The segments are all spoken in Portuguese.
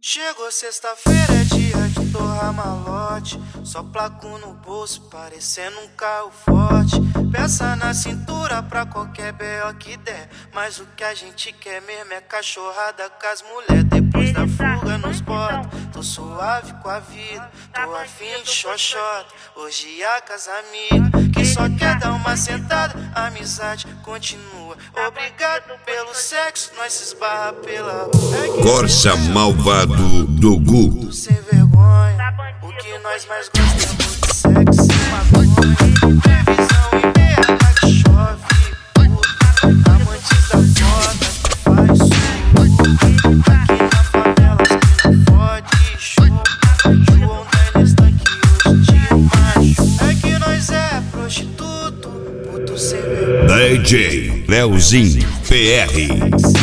Chegou sexta-feira, é dia de torrar malote. Só placo no bolso, parecendo um carro forte. Peça na cintura pra qualquer B.O. que der. Mas o que a gente quer mesmo é cachorrada com as mulher. Depois da fuga nos bota, tô suave com a vida. Tô afim de xoxota, hoje a casa amiga. Que só quer dar uma sentada, a amizade continua. Obrigado pelo sexo, nós se esbarra pela rua. Corsa malvado do Gu. Sem vergonha, o que nós mais gostamos de sexo e maconha. Previsão em BH que chove, puta, amantes da foda que faz suco. Aqui na favela as mina fode, chupa. João da Estanque hoje de macho. É que nós é prostituto, puto sem vergonha. DJ Leozinho PR.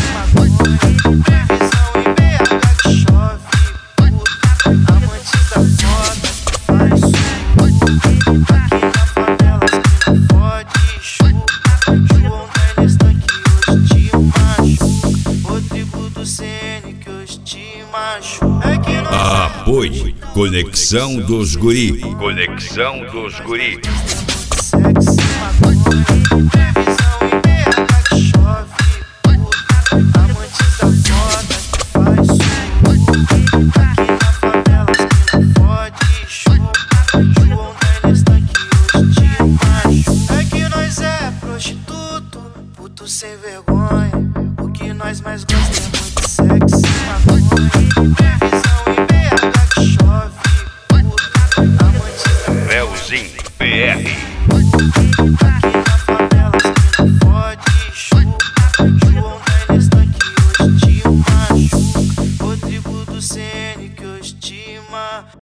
Apoie Conexão dos Guri. Conexão dos Guri. Sem vergonha, o que nós mais gostamos de sexo e maconha. Previsão em BH que chove, puta, amantes da Leozinho PR. Aqui na favela as mina fode, chupa. João da Estanque hoje te machuca. Rodrigo do CN que hoje te